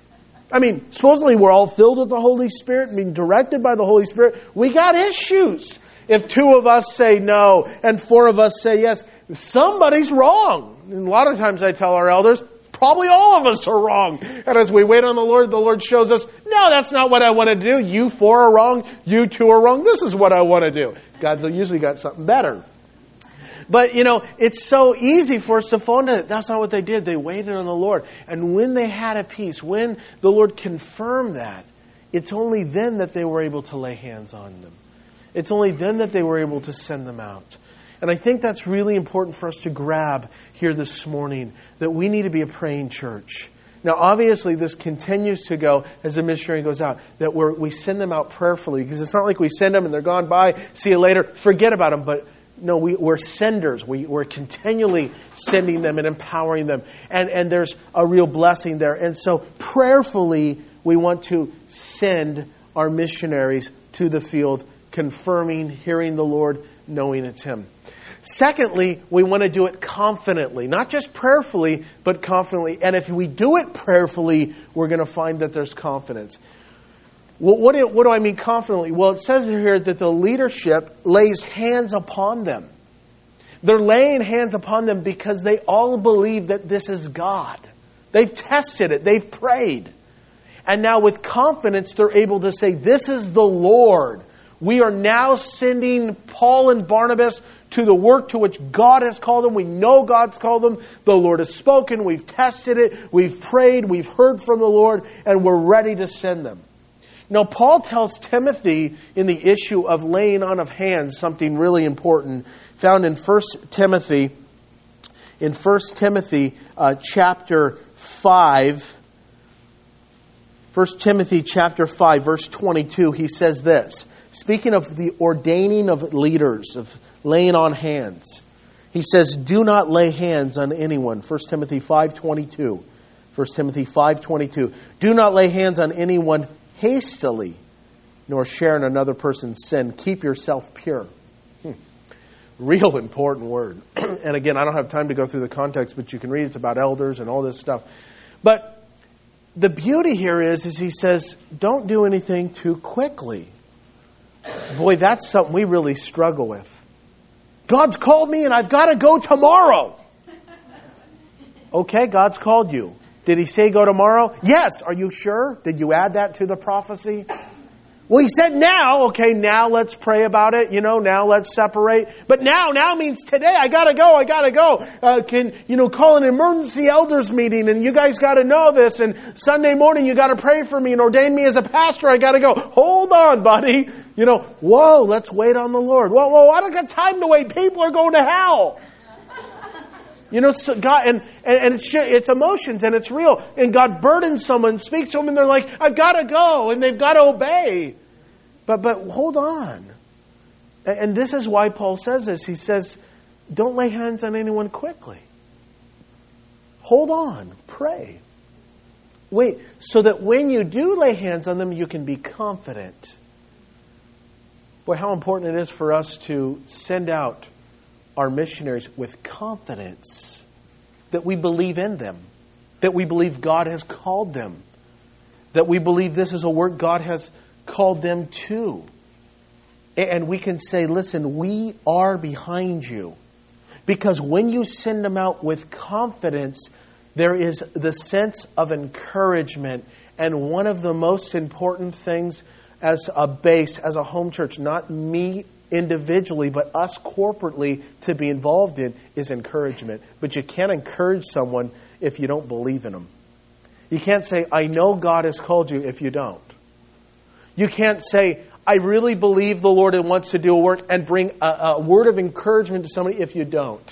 Speaker 1: I mean, supposedly we're all filled with the Holy Spirit, being directed by the Holy Spirit. We got issues. If two of us say no and four of us say yes, somebody's wrong. And a lot of times I tell our elders, probably all of us are wrong. And as we wait on the Lord, the Lord shows us, no, that's not what I want to do. You four are wrong. You two are wrong. This is what I want to do. God's usually got something better. But, you know, it's so easy for us to fall into it. That's not what they did. They waited on the Lord. And when they had a peace, when the Lord confirmed that, it's only then that they were able to lay hands on them. It's only then that they were able to send them out. And I think that's really important for us to grab here this morning, that we need to be a praying church. Now, obviously, this continues to go as the missionary goes out, that we're, we send them out prayerfully, because it's not like we send them and they're gone by, see you later, forget about them. But no, we, we're senders. We, we're continually sending them and empowering them. And, and there's a real blessing there. And so prayerfully, we want to send our missionaries to the field, confirming, hearing the Lord, knowing it's Him. Secondly, we want to do it confidently. Not just prayerfully, but confidently. And if we do it prayerfully, we're going to find that there's confidence. Well, what, do, what do I mean confidently? Well, it says here that the leadership lays hands upon them. They're laying hands upon them because they all believe that this is God. They've tested it. They've prayed. And now with confidence, they're able to say, this is the Lord. We are now sending Paul and Barnabas to the work to which God has called them. We know God's called them. The Lord has spoken. We've tested it. We've prayed. We've heard from the Lord. And we're ready to send them. Now, Paul tells Timothy in the issue of laying on of hands something really important, found in First Timothy, in First Timothy uh, chapter five. First Timothy chapter five, verse twenty-two, he says this. Speaking of the ordaining of leaders, of laying on hands, he says, do not lay hands on anyone. First Timothy five twenty-two. First Timothy five twenty-two. Do not lay hands on anyone hastily, nor share in another person's sin. Keep yourself pure. Hmm. Real important word. And again, I don't have time to go through the context, but you can read it's about elders and all this stuff. But the beauty here is, is he says, don't do anything too quickly. Boy, that's something we really struggle with. God's called me and I've got to go tomorrow. Okay, God's called you. Did He say go tomorrow? Yes. Are you sure? Did you add that to the prophecy? Well, He said now. Okay, now let's pray about it. You know, now let's separate. But now, now means today. I got to go. I got to go. Uh, can, you know, call an emergency elders meeting and you guys got to know this. And Sunday morning you got to pray for me and ordain me as a pastor. I got to go. Hold on, buddy. You know, whoa, let's wait on the Lord. Whoa, whoa, I don't got time to wait. People are going to hell. You know, so God, and, and it's it's emotions and it's real. And God burdens someone, speaks to them, and they're like, I've got to go, and they've got to obey. But but hold on. And this is why Paul says this. He says, don't lay hands on anyone quickly. Hold on. Pray. Wait, so that when you do lay hands on them, you can be confident. Boy, how important it is for us to send out our missionaries with confidence that we believe in them, that we believe God has called them, that we believe this is a work God has called them to. And we can say, listen, we are behind you. Because when you send them out with confidence, there is the sense of encouragement. And one of the most important things as a base, as a home church, not me individually, but us corporately to be involved in, is encouragement. But you can't encourage someone if you don't believe in them. You can't say, I know God has called you, if you don't. You can't say, I really believe the Lord wants to do a work, and bring a, a word of encouragement to somebody if you don't.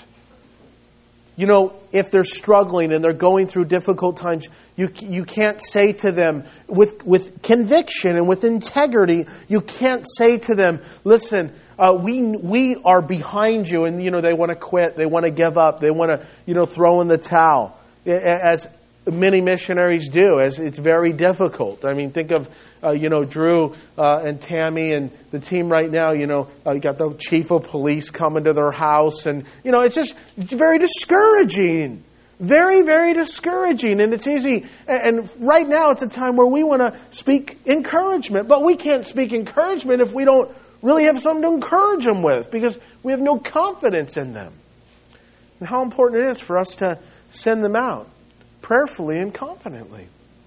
Speaker 1: You know, if they're struggling and they're going through difficult times, you you can't say to them with with conviction and with integrity, you can't say to them, listen, uh, we we are behind you, and you know they want to quit, they want to give up, they want to you know throw in the towel, as many missionaries do, as it's very difficult. I mean, think of uh, you know Drew uh, and Tammy and the team right now. You know, uh, you got the chief of police coming to their house, and you know it's just it's very discouraging, very very discouraging, and it's easy. And, and right now it's a time where we want to speak encouragement, but we can't speak encouragement if we don't really have something to encourage them with, because we have no confidence in them. And how important it is for us to send them out prayerfully and confidently.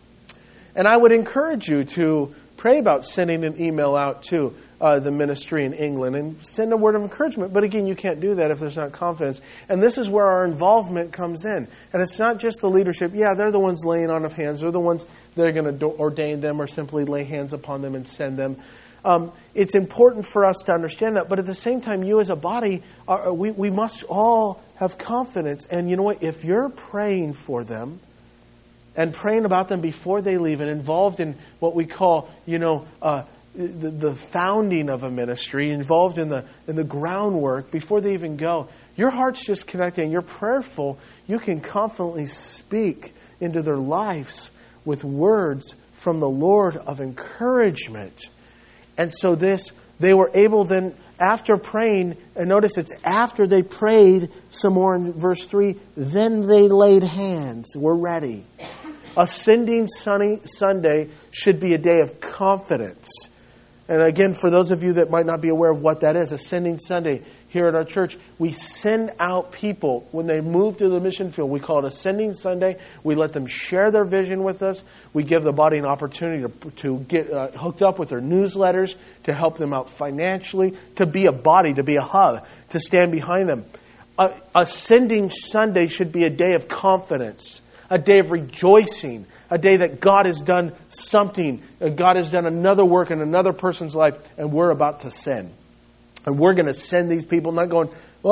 Speaker 1: And I would encourage you to pray about sending an email out to uh, the ministry in England and send a word of encouragement. But again, you can't do that if there's not confidence. And this is where our involvement comes in. And it's not just the leadership. Yeah, they're the ones laying on of hands. They're the ones that are going to do- ordain them or simply lay hands upon them and send them. Um, it's important for us to understand that. But at the same time, you as a body, are, we, we must all have confidence. And you know what? If you're praying for them and praying about them before they leave and involved in what we call, you know, uh, the, the founding of a ministry, involved in the in the groundwork before they even go, your heart's just connecting, you're prayerful, you can confidently speak into their lives with words from the Lord of encouragement. And so this, they were able then, after praying, and notice it's after they prayed some more in verse three, then they laid hands. We're ready. Ascending Sunny Sunday should be a day of confidence. And again, for those of you that might not be aware of what that is, Ascending Sunday here at our church, we send out people when they move to the mission field. We call it Ascending Sunday. We let them share their vision with us. We give the body an opportunity to, to get uh, hooked up with their newsletters, to help them out financially, to be a body, to be a hub, to stand behind them. Uh, Ascending Sunday should be a day of confidence, a day of rejoicing, a day that God has done something. God has done another work in another person's life, and we're about to send. And we're going to send these people, not going,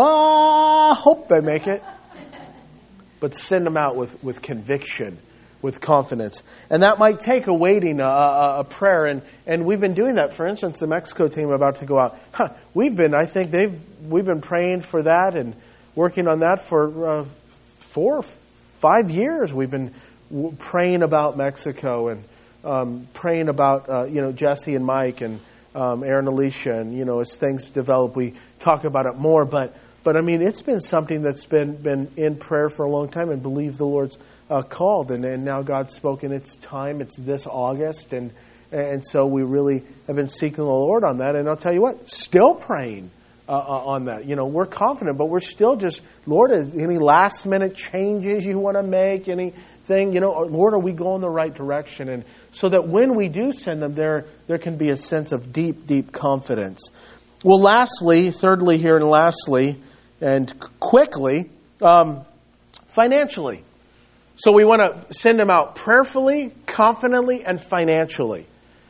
Speaker 1: oh, I hope they make it. But send them out with, with conviction, with confidence. And that might take a waiting, a, a, a prayer. And, and we've been doing that. For instance, the Mexico team about to go out. Huh, we've been, I think they've, we've been praying for that and working on that for uh, four, five years. We've been w- praying about Mexico and um, praying about, uh, you know, Jesse and Mike and Um, Aaron, Alicia, and you know, as things develop, we talk about it more. But, but I mean, it's been something that's been been in prayer for a long time, and believe the Lord's uh, called, and, and now God's spoken. It's time. It's this August, and and so we really have been seeking the Lord on that. And I'll tell you what, still praying uh, on that. You know, we're confident, but we're still just, Lord, any last minute changes you want to make, anything, you know, Lord, are we going the right direction? And so that when we do send them, there there can be a sense of deep, deep confidence. Well, lastly, thirdly here and lastly, and quickly, um, financially. So we want to send them out prayerfully, confidently, and financially.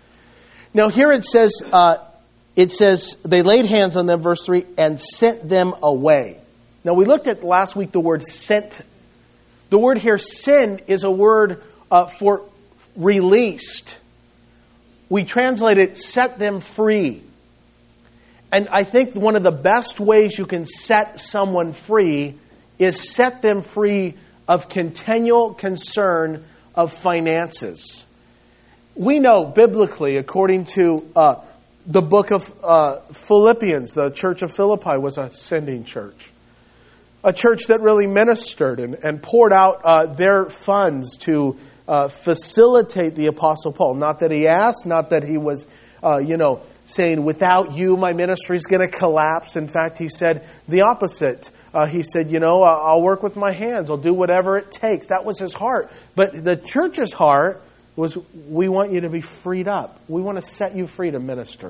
Speaker 1: Now here it says, uh, it says, they laid hands on them, verse three, and sent them away. Now we looked at last week the word sent. The word here, send, is a word uh, for released. We translate it, set them free. And I think one of the best ways you can set someone free is set them free of continual concern of finances. We know biblically, according to uh, the book of uh, Philippians, the church of Philippi was a sending church. A church that really ministered and, and poured out uh, their funds to uh, facilitate the Apostle Paul. Not that he asked, not that he was, uh, you know, saying, without you, my ministry is going to collapse. In fact, he said the opposite. Uh, he said, you know, I'll work with my hands. I'll do whatever it takes. That was his heart. But the church's heart was, we want you to be freed up. We want to set you free to minister.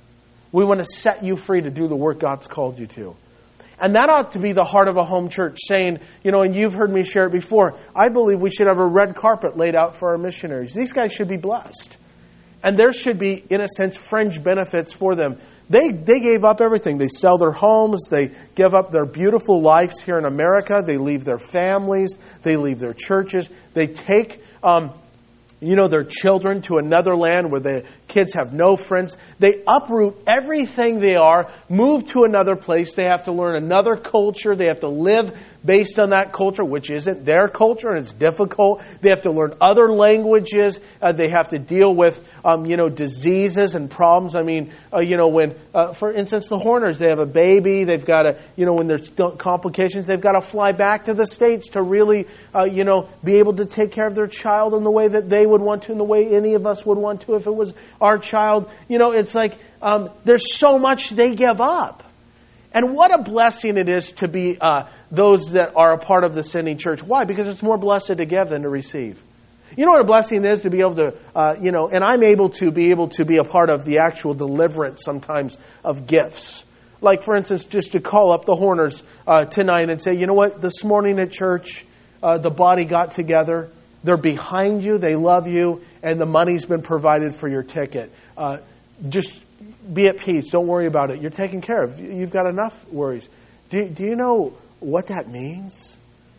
Speaker 1: We want to set you free to do the work God's called you to. And that ought to be the heart of a home church, saying, you know, and you've heard me share it before, I believe we should have a red carpet laid out for our missionaries. These guys should be blessed. And there should be, in a sense, fringe benefits for them. They they gave up everything. They sell their homes. They give up their beautiful lives here in America. They leave their families. They leave their churches. They take, um, you know, their children to another land where the kids have no friends. They uproot everything they are, move to another place. They have to learn another culture. They have to live based on that culture, which isn't their culture, and it's difficult. They have to learn other languages. Uh, they have to deal with, um, you know, diseases and problems. I mean, uh, you know, when, uh, for instance, the Horners, they have a baby. They've got to, you know, when there's complications, they've got to fly back to the States to really, uh, you know, be able to take care of their child in the way that they would want to, in the way any of us would want to if it was our child. You know, it's like um, there's so much they give up. And what a blessing it is to be uh, those that are a part of the sending church. Why? Because it's more blessed to give than to receive. You know what a blessing is to be able to, uh, you know, and I'm able to be able to be a part of the actual deliverance sometimes of gifts. Like, for instance, just to call up the Horners uh, tonight and say, you know what, this morning at church, uh, the body got together. They're behind you. They love you. And the money's been provided for your ticket. Uh, just be at peace. Don't worry about it. You're taken care of. You've got enough worries. Do, do you know what that means?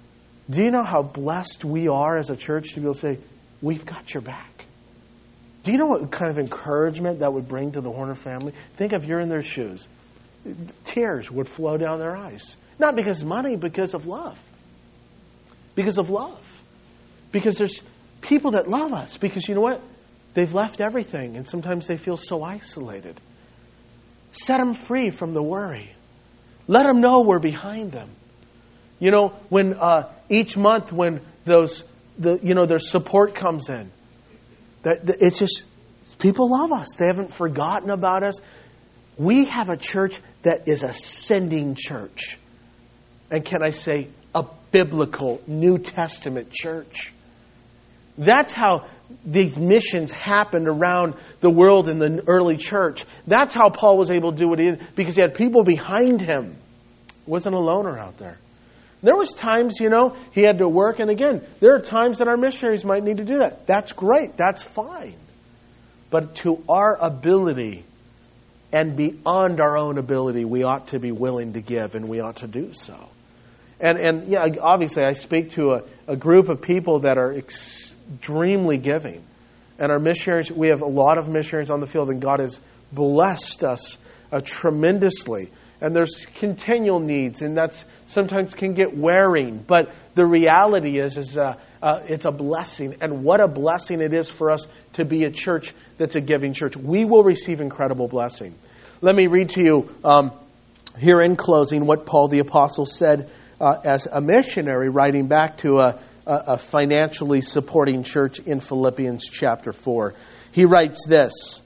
Speaker 1: Do you know how blessed we are as a church to be able to say, we've got your back? Do you know what kind of encouragement that would bring to the Horner family? Think if you're in their shoes. Tears would flow down their eyes. Not because of money, because of love. Because of love. Because there's people that love us. Because you know what? They've left everything, and sometimes they feel so isolated. Set them free from the worry. Let them know we're behind them. You know, when uh, each month when those, the you know, their support comes in, that it's just people love us. They haven't forgotten about us. We have a church that is a sending church, and can I say, a biblical New Testament church. That's how these missions happened around the world in the early church. That's how Paul was able to do what he did, because he had people behind him. He wasn't a loner out there. There was times, you know, he had to work. And again, there are times that our missionaries might need to do that. That's great. That's fine. But to our ability and beyond our own ability, we ought to be willing to give, and we ought to do so. And, and yeah, obviously I speak to a, a group of people that are extremely giving. And our missionaries, we have a lot of missionaries on the field, and God has blessed us uh, tremendously. And there's continual needs, and that's sometimes can get wearing. But the reality is, is uh, uh, it's a blessing. And what a blessing it is for us to be a church that's a giving church. We will receive incredible blessing. Let me read to you um, here in closing what Paul the Apostle said uh, as a missionary, writing back to a, a, a financially supporting church in Philippians chapter four. He writes this.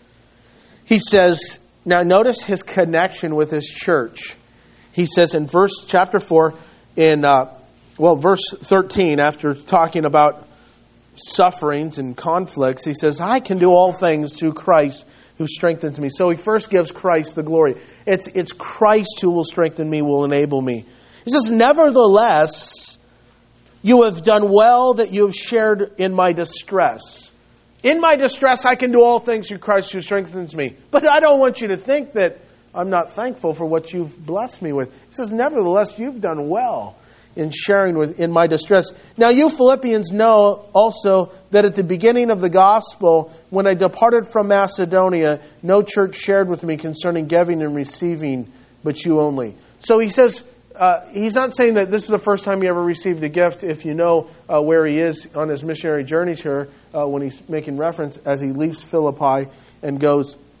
Speaker 1: He says, now notice his connection with his church. He says in verse chapter four, in uh, well verse thirteen, after talking about sufferings and conflicts, he says, I can do all things through Christ who strengthens me. So he first gives Christ the glory. It's it's Christ who will strengthen me, will enable me. He says, nevertheless, you have done well that you have shared in my distress. In my distress, I can do all things through Christ who strengthens me. But I don't want you to think that I'm not thankful for what you've blessed me with. He says, nevertheless, you've done well in sharing with in my distress. Now you Philippians know also that at the beginning of the gospel, when I departed from Macedonia, no church shared with me concerning giving and receiving, but you only. So he says, uh, he's not saying that this is the first time he ever received a gift. If you know uh, where he is on his missionary journeys here, uh, when he's making reference as he leaves Philippi and goes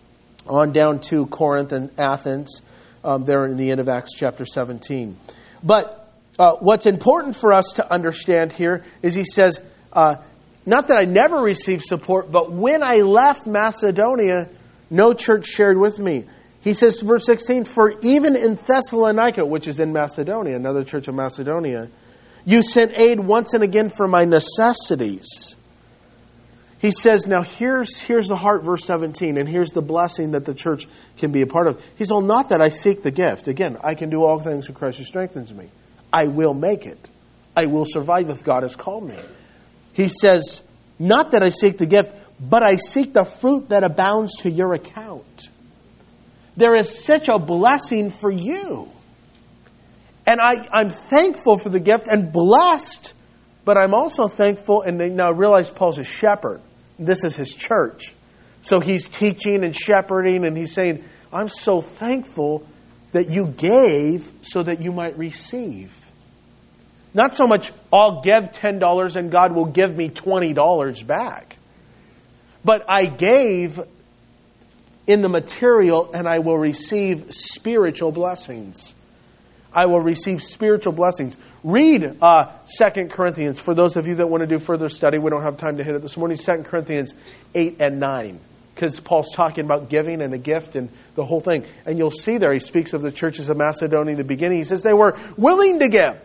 Speaker 1: on down to Corinth and Athens, um, there in the end of Acts chapter seventeen. But uh, what's important for us to understand here is he says, uh, not that I never received support, but when I left Macedonia, no church shared with me. He says, verse sixteen, for even in Thessalonica, which is in Macedonia, another church of Macedonia, you sent aid once and again for my necessities. He says, now here's here's the heart, verse seventeen, and here's the blessing that the church can be a part of. He says, well, not that I seek the gift. Again, I can do all things through Christ who strengthens me. I will make it. I will survive if God has called me. He says, not that I seek the gift, but I seek the fruit that abounds to your account. There is such a blessing for you. And I, I'm thankful for the gift and blessed, but I'm also thankful, and now I realize Paul's a shepherd. This is his church. So he's teaching and shepherding, and he's saying, I'm so thankful that you gave so that you might receive. Not so much, I'll give ten dollars and God will give me twenty dollars back. But I gave in the material and I will receive spiritual blessings. I will receive spiritual blessings. Read uh, Second Corinthians. For those of you that want to do further study, we don't have time to hit it this morning. Second Corinthians eight and nine. Because Paul's talking about giving and a gift and the whole thing. And you'll see there, he speaks of the churches of Macedonia in the beginning. He says they were willing to give.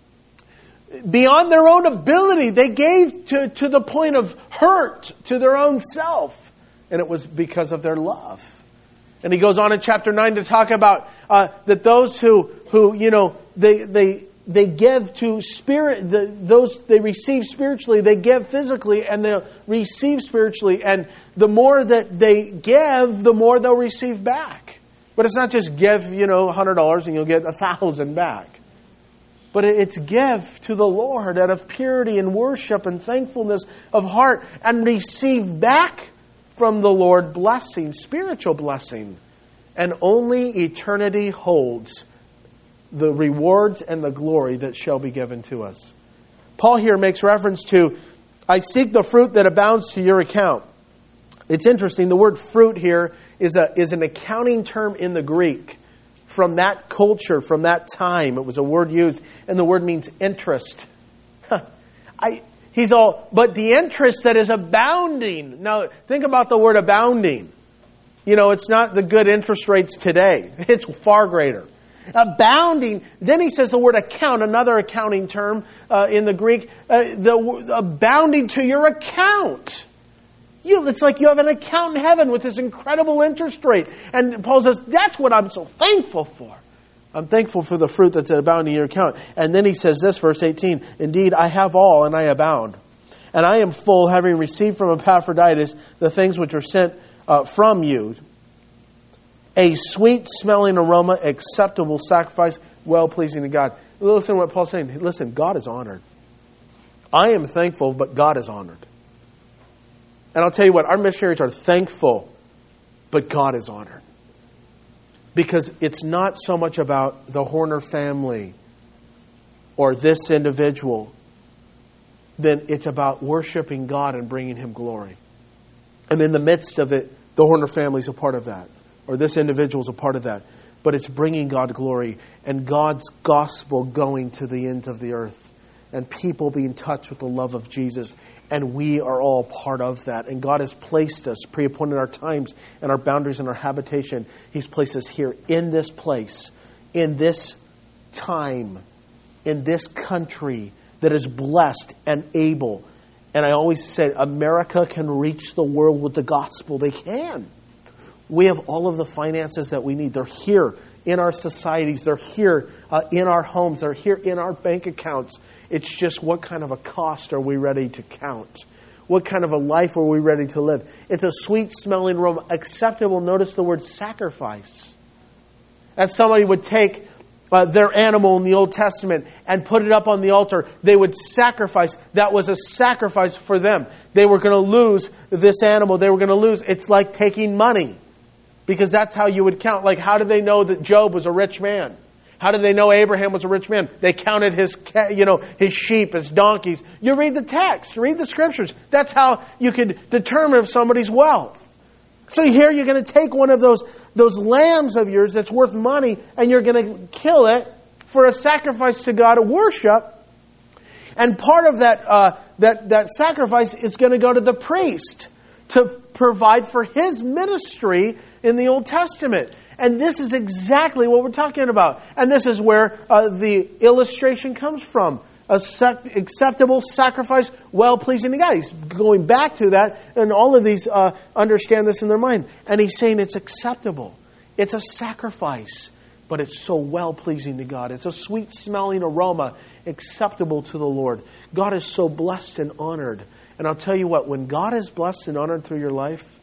Speaker 1: Beyond their own ability, they gave to, to the point of hurt to their own self. And it was because of their love. And he goes on in chapter nine to talk about uh, that those who, who you know, they they they give to spirit, the, those they receive spiritually, they give physically, and they receive spiritually. And the more that they give, the more they'll receive back. But it's not just give, you know, one hundred dollars and you'll get a thousand back. But it's give to the Lord out of purity and worship and thankfulness of heart and receive back from the Lord blessing, spiritual blessing. And only eternity holds the rewards and the glory that shall be given to us. Paul here makes reference to, I seek the fruit that abounds to your account. It's interesting, the word fruit here is a is an accounting term in the Greek. From that culture, from that time, it was a word used, and the word means interest. I, he's all, but the interest that is abounding. Now, think about the word abounding. You know, it's not the good interest rates today. It's far greater. Abounding. Then he says the word account, another accounting term uh, in the Greek. Uh, the abounding to your account. You, it's like you have an account in heaven with this incredible interest rate. And Paul says, that's what I'm so thankful for. I'm thankful for the fruit that's abounding in your account. And then he says this, verse eighteen, indeed, I have all and I abound. And I am full, having received from Epaphroditus the things which are sent uh, from you. A sweet-smelling aroma, acceptable sacrifice, well-pleasing to God. Listen to what Paul's saying. Listen, God is honored. I am thankful, but God is honored. And I'll tell you what, our missionaries are thankful, but God is honored. Because it's not so much about the Horner family or this individual, then it's about worshiping God and bringing Him glory. And in the midst of it, the Horner family is a part of that, or this individual is a part of that. But it's bringing God glory and God's gospel going to the ends of the earth. And people being touched with the love of Jesus. And we are all part of that. And God has placed us, pre-appointed our times and our boundaries and our habitation. He's placed us here in this place, in this time, in this country that is blessed and able. And I always say, America can reach the world with the gospel. They can. We have all of the finances that we need. They're here in our societies. They're here uh, in our homes. They're here in our bank accounts. It's just what kind of a cost are we ready to count? What kind of a life are we ready to live? It's a sweet-smelling aroma, acceptable. Notice the word sacrifice. As somebody would take uh, their animal in the Old Testament and put it up on the altar, they would sacrifice. That was a sacrifice for them. They were going to lose this animal. They were going to lose. It's like taking money. Because that's how you would count. Like, how did they know that Job was a rich man? How did they know Abraham was a rich man? They counted his, you know, his sheep, his donkeys. You read the text, you read the scriptures. That's how you could determine somebody's wealth. So here you're going to take one of those, those lambs of yours that's worth money, and you're going to kill it for a sacrifice to God of worship. And part of that, uh, that, that sacrifice is going to go to the priest to provide for his ministry in the Old Testament. And this is exactly what we're talking about. And this is where uh, the illustration comes from. A sec- acceptable sacrifice, well-pleasing to God. He's going back to that, and all of these uh, understand this in their mind. And he's saying it's acceptable. It's a sacrifice, but it's so well-pleasing to God. It's a sweet-smelling aroma, acceptable to the Lord. God is so blessed and honored. And I'll tell you what, when God is blessed and honored through your life,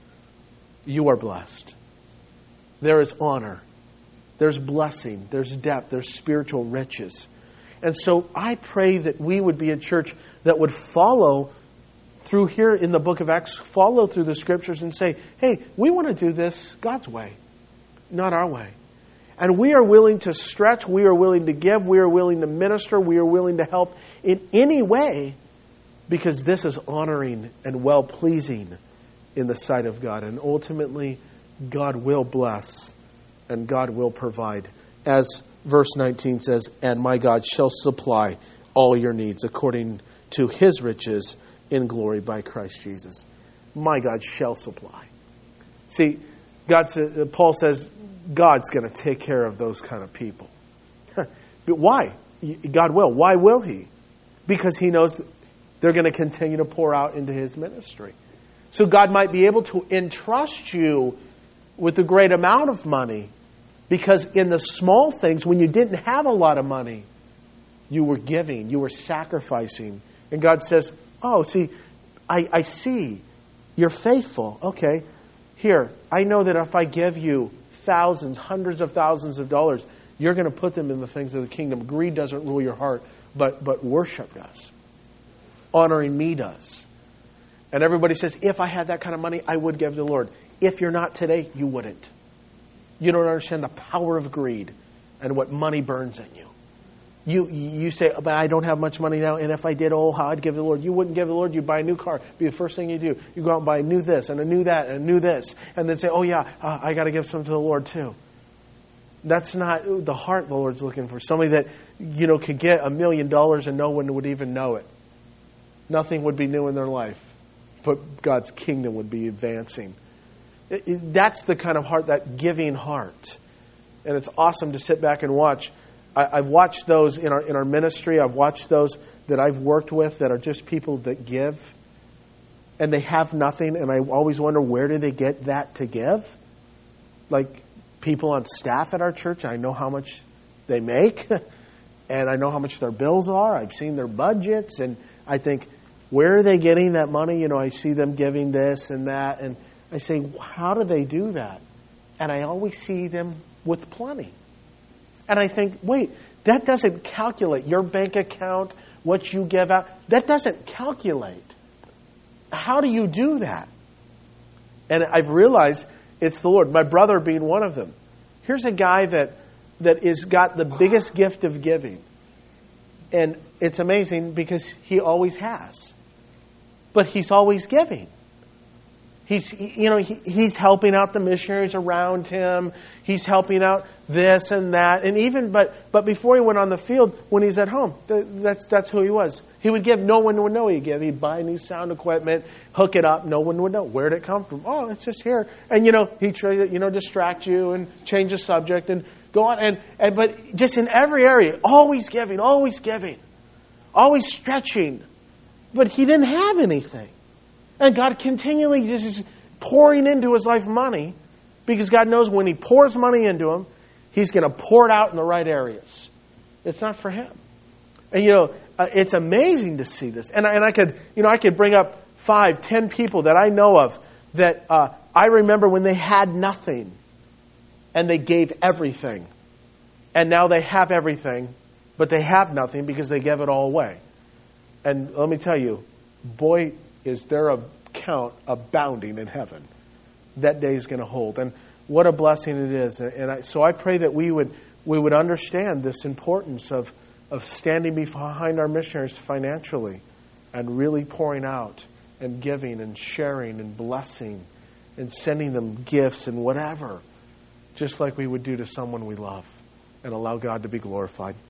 Speaker 1: you are blessed. There is honor. There's blessing. There's depth. There's spiritual riches. And so I pray that we would be a church that would follow through here in the book of Acts, follow through the Scriptures and say, hey, we want to do this God's way, not our way. And we are willing to stretch, we are willing to give, we are willing to minister, we are willing to help in any way, because this is honoring and well-pleasing in the sight of God. And ultimately, God will bless and God will provide. As verse nineteen says, and my God shall supply all your needs according to His riches in glory by Christ Jesus. My God shall supply. See, God says, Paul says, God's going to take care of those kind of people. But why? God will. Why will He? Because He knows they're going to continue to pour out into His ministry. So God might be able to entrust you with a great amount of money, because in the small things, when you didn't have a lot of money, you were giving, you were sacrificing. And God says, oh, see, I, I see. You're faithful. Okay, here, I know that if I give you thousands, hundreds of thousands of dollars, you're going to put them in the things of the kingdom. Greed doesn't rule your heart, but, but worship does. Honoring me does. And everybody says, if I had that kind of money, I would give to the Lord. If you're not today, you wouldn't. You don't understand the power of greed and what money burns in you. You you say, but I don't have much money now, and if I did, oh, how I'd give to the Lord. You wouldn't give to the Lord. You'd buy a new car. It'd be the first thing you do. You go out and buy a new this, and a new that, and a new this, and then say, oh yeah, uh, I got to give some to the Lord too. That's not the heart the Lord's looking for. Somebody that, you know, could get a million dollars and no one would even know it. Nothing would be new in their life, but God's kingdom would be advancing. It, it, that's the kind of heart, that giving heart. And it's awesome to sit back and watch. I, I've watched those in our in our ministry. I've watched those that I've worked with that are just people that give. And they have nothing. And I always wonder, where do they get that to give? Like people on staff at our church, I know how much they make. And I know how much their bills are. I've seen their budgets. And I think, where are they getting that money? You know, I see them giving this and that. And I say, how do they do that? And I always see them with plenty. And I think, wait, that doesn't calculate. Your bank account, what you give out, that doesn't calculate. How do you do that? And I've realized it's the Lord. My brother being one of them. Here's a guy that that is got the biggest gift of giving. And it's amazing because he always has. But he's always giving. He's, you know, he, he's helping out the missionaries around him. He's helping out this and that. And even, but but before he went on the field, when he's at home, that's that's who he was. He would give, no one would know he'd give. He'd buy new sound equipment, hook it up, no one would know. Where'd it come from? Oh, it's just here. And, you know, he'd try to, you know, distract you and change the subject and go on. And, and but just in every area, always giving, always giving, always stretching. But he didn't have anything. And God continually just is pouring into his life money, because God knows when he pours money into him, he's going to pour it out in the right areas. It's not for him. And, you know, uh, it's amazing to see this. And I, and I could, you know, I could bring up five, ten people that I know of that uh, I remember when they had nothing and they gave everything. And now they have everything, but they have nothing because they gave it all away. And let me tell you, boy, is there a count abounding in heaven. That day is going to hold. And what a blessing it is. And I, so I pray that we would we would understand this importance of, of standing behind our missionaries financially and really pouring out and giving and sharing and blessing and sending them gifts and whatever, just like we would do to someone we love, and allow God to be glorified.